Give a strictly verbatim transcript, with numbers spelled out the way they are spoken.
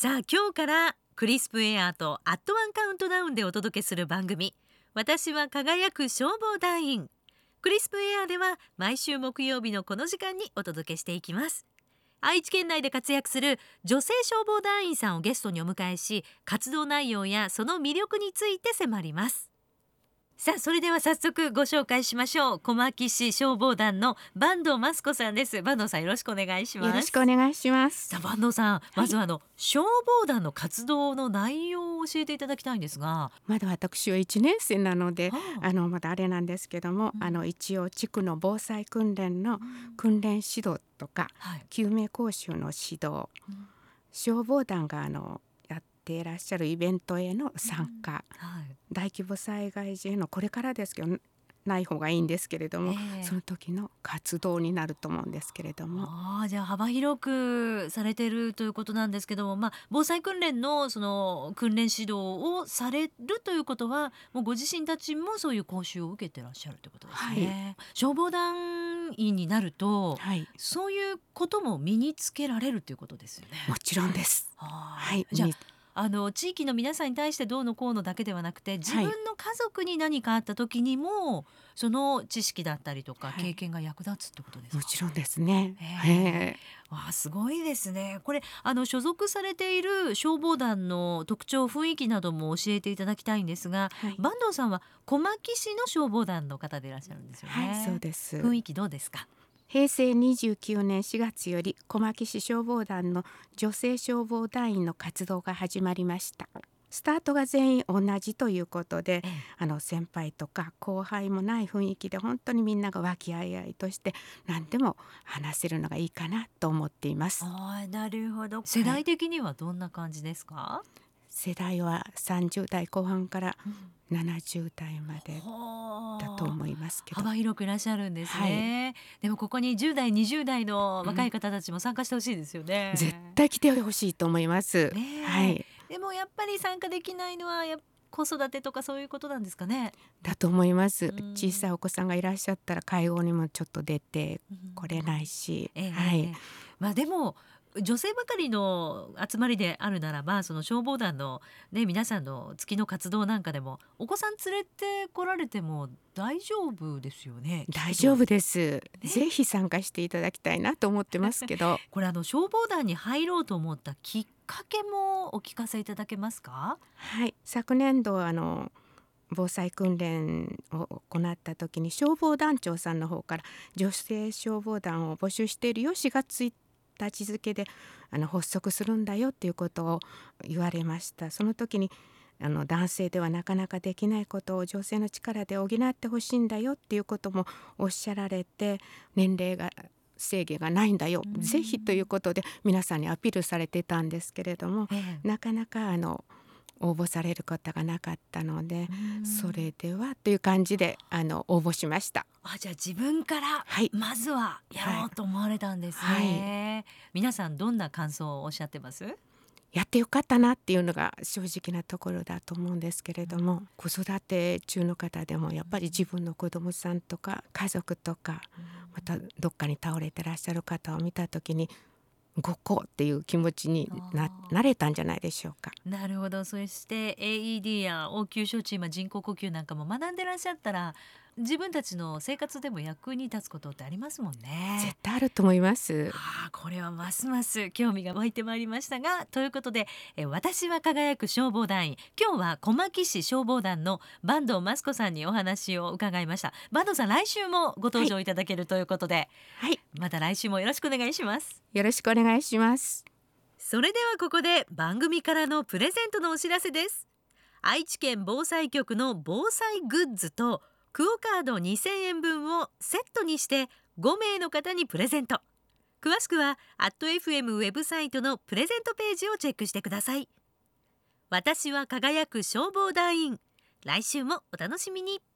さあ今日からクリスプエアーとアットワンカウントダウンでお届けする番組、私は輝く消防団員。クリスプエアーでは毎週木曜日のこの時間にお届けしていきます。愛知県内で活躍する女性消防団員さんをゲストにお迎えし、活動内容やその魅力について迫ります。さあそれでは早速ご紹介しましょう。小牧市消防団の坂東益子さんです。坂東さん、よろしくお願いします。 よろしくお願いします。 さあ坂東さん、まずはあの、はい、消防団の活動の内容を教えていただきたいんですが。 まだ私はいちねん生なので、 はあ、 あのまだあれなんですけども、うん、あの一応地区の防災訓練の訓練指導とか、うん、救命講習の指導、うん、消防団があのやっていらっしゃるイベントへの参加、うん、はい、大規模災害時へのこれからですけどない方がいいんですけれども、えー、その時の活動になると思うんですけれども、 あ、じゃあ幅広くされてるということなんですけども、まあ、防災訓練のその訓練指導をされるということは、もうご自身たちもそういう講習を受けてらっしゃるということですね。はい、消防団員になると、はい、そういうことも身につけられるということですよね。 もちろんです。 はい、じゃああの地域の皆さんに対してどうのこうのだけではなくて、自分の家族に何かあった時にも、はい、その知識だったりとか経験が役立つってことですか。 はい、もちろんですね。 へー、わあ、すごいですね。これあの所属されている消防団の特徴、雰囲気なども教えていただきたいんですが、はい、坂東さんは小牧市の消防団の方でいらっしゃるんですよね。 はい、そうです。 雰囲気どうですか。 へいせいにじゅうきゅうねんしがつより小牧市消防団の女性消防団員の活動が始まりました。スタートが全員同じということで、ええ、あの先輩とか後輩もない雰囲気で、本当にみんなが和気あいあいとして何でも話せるのがいいかなと思っています。 あ、なるほど。世代的にはどんな感じですか。はい、 世代はさんじゅうだいこう半からななじゅうだいまでだと思いますけど、 幅広くいらっしゃるんですね。はい、でもここにじゅうだいにじゅうだいの若い方たちも参加してほしいですよね。 うん、絶対来てほしいと思います。 ね、 はい、 でもやっぱり参加できないのはや子育てとかそういうことなんですかね。 だと思います。小さいお子さんがいらっしゃったら介護にもちょっと出てこれないし、 えーはい、 えー、まあでも女性ばかりの集まりであるならば、その消防団の、ね、皆さんの月の活動なんかでもお子さん連れて来られても大丈夫ですよね。 大丈夫です。ね、ぜひ参加していただきたいなと思ってますけどこれあの消防団に入ろうと思ったきっかけもお聞かせいただけますか。 はい、昨年度あの防災訓練を行った時に消防団長さんの方から女性消防団を募集しているよ、しがつついたち付であの発足するんだよっていうことを言われました。その時にあの男性ではなかなかできないことを女性の力で補ってほしいんだよっていうこともおっしゃられて、年齢が制限がないんだよ、ぜひということで皆さんにアピールされてたんですけれども、ええ、なかなかあの応募されることがなかったので、それではという感じであの応募しました。 あ、じゃあ自分からまずはやろうと思われたんですね。はい、皆さんどんな感想をおっしゃってます？ やってよかったなっていうのが正直なところだと思うんですけれども、うん、子育て中の方でもやっぱり自分の子供さんとか家族とか、うん、またどっかに倒れてらっしゃる方を見た時にごこうっていう気持ちに な, なれたんじゃないでしょうか。 なるほど。そして エーイーディー や応急処置、人工呼吸なんかも学んでらっしゃったら、自分たちの生活でも役に立つことってありますもんね。 絶対あると思います。 あ、これはますます興味が湧いてまいりましたが、ということでえ私は輝く消防団員、今日は小牧市消防団の坂東益子さんにお話を伺いました。坂東さん、来週もご登場いただけるということで、はい、また来週もよろしくお願いします。 よろしくお願いします。 それではここで番組からのプレゼントのお知らせです。愛知県防災局の防災グッズとクオカードにせんえんぶんをセットにしてごめいの方にプレゼント。詳しくは アットエフエム ウェブサイトのプレゼントページをチェックしてください。私は輝く消防団員、来週もお楽しみに。